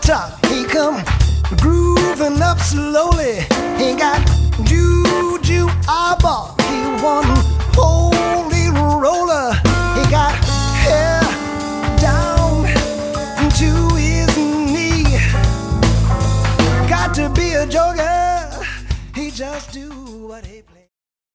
top. He come grooving up slowly. He got juju eyeball. He one holy roller. He got hair down to his knee. Got to be a joker. He just do what he plays.